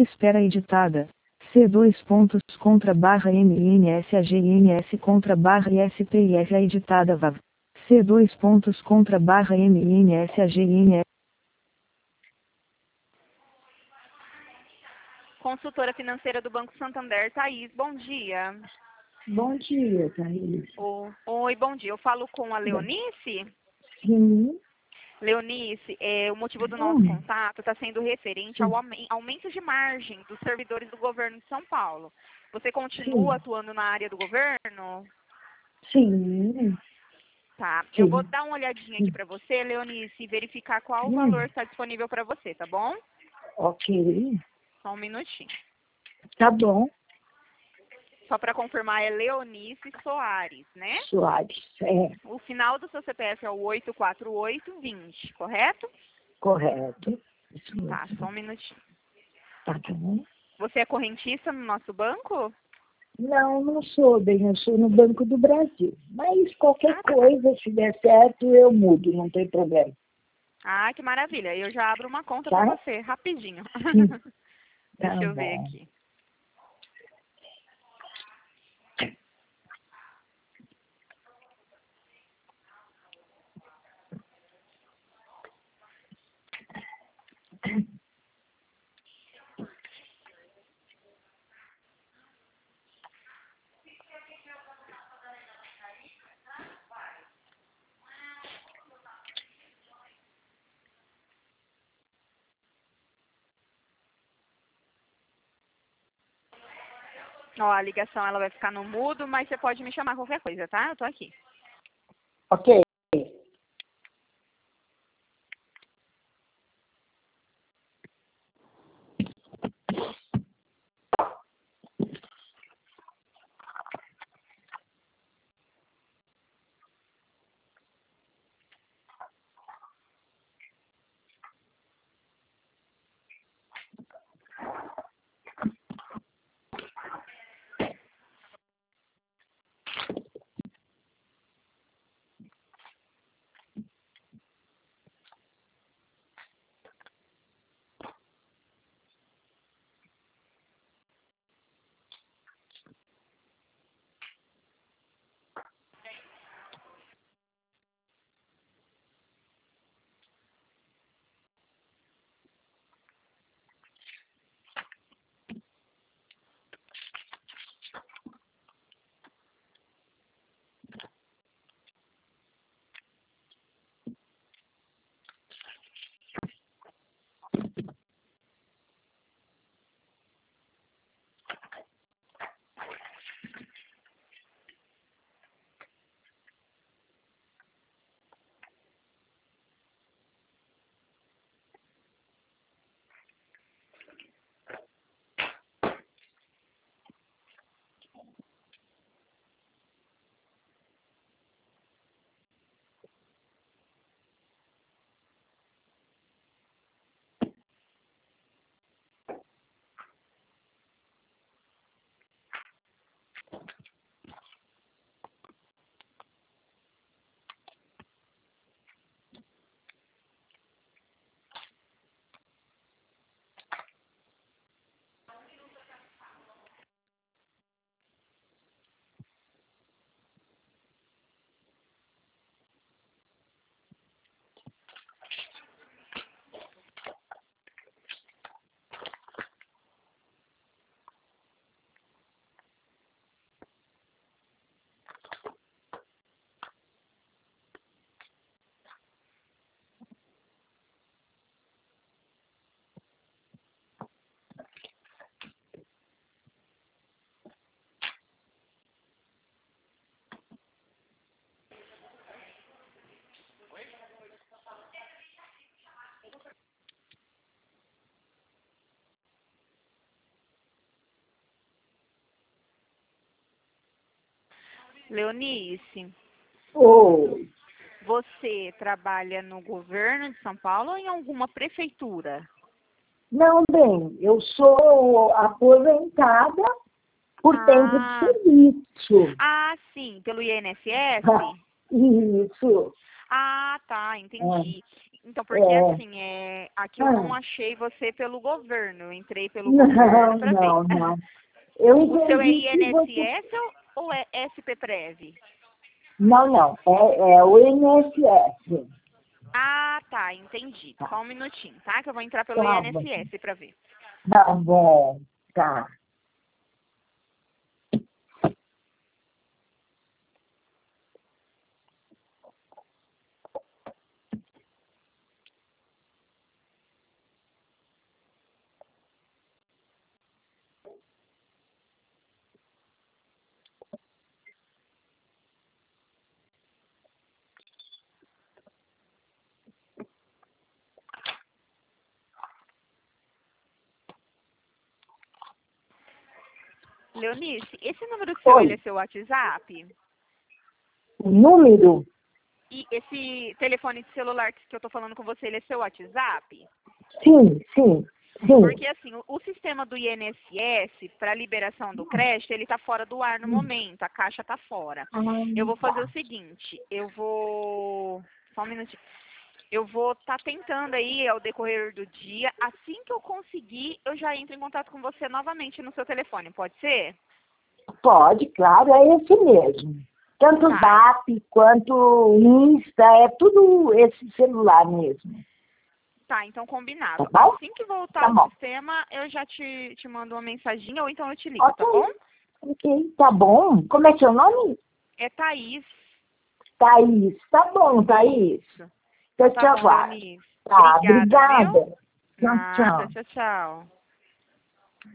Espera editada. C dois pontos contra barra MINSAGINS contra barra ISPIS editada VAV. C dois pontos contra barra MINSAGINS. Consultora financeira do Banco Santander, Thaís, bom dia. Bom dia, Thaís. Oi, bom dia. Eu falo com a Leonice? Sim. Leonice, o motivo do nosso contato está sendo referente ao aumento de margem dos servidores do governo de São Paulo. Você continua atuando na área do governo? Sim. Tá. Eu vou dar uma olhadinha aqui para você, Leonice, e verificar qual o valor está disponível para você, tá bom? Ok. Só um minutinho. Tá bom. Só para confirmar, é Leonice Soares, né? Soares, O final do seu CPF é o 84820, correto? correto. Isso mesmo. Tá, só um minutinho. Tá bom. Você é correntista no nosso banco? Não sou bem, eu sou no Banco do Brasil. Mas qualquer coisa, se der certo, eu mudo, não tem problema. Ah, que maravilha. Eu já abro uma conta Tá? para você, rapidinho. Deixa eu ver aqui. Ó, a ligação ela vai ficar no mudo, mas você pode me chamar qualquer coisa, tá? Eu tô aqui. Ok. Leonice, Oi. você trabalha no governo de São Paulo ou em alguma prefeitura? Não, bem, eu sou aposentada por tempo de serviço. Ah, sim, pelo INSS? Isso. Ah, tá, entendi. Então, porque assim, aqui eu não achei você pelo governo, eu entrei pelo governo para ver. Não. Eu O seu é entendi que você... INSS ou é SPPREV? Não. É o INSS. Ah, tá, entendi. Só um minutinho, tá? Que eu vou entrar pelo Tá bom. INSS para ver. Tá bom. Tá. Leonice, esse número seu, ele é seu WhatsApp? O número? E esse telefone de celular que eu tô falando com você, ele é seu WhatsApp? Sim. Porque assim, o sistema do INSS para liberação do crédito, ele tá fora do ar no momento, a caixa tá fora. Eu vou fazer o seguinte, só um minutinho. Eu vou estar tentando aí ao decorrer do dia, assim que eu conseguir, eu já entro em contato com você novamente no seu telefone, pode ser? Pode, claro, é esse mesmo. Tanto Tá. Zap quanto Insta, é tudo esse celular mesmo. Tá, então combinado. Tá bom? Assim que voltar Tá ao bom. sistema, eu já te mando uma mensaginha ou então eu te ligo, tá bom? Ok, tá bom. Como é seu nome? É Thaís. Thaís. Tá bom, Thaís. Isso. Eu te Tá bom, aguardo. Leonice. Tá, Obrigada, obrigada. viu? Tchau, Nada, tchau. tchau.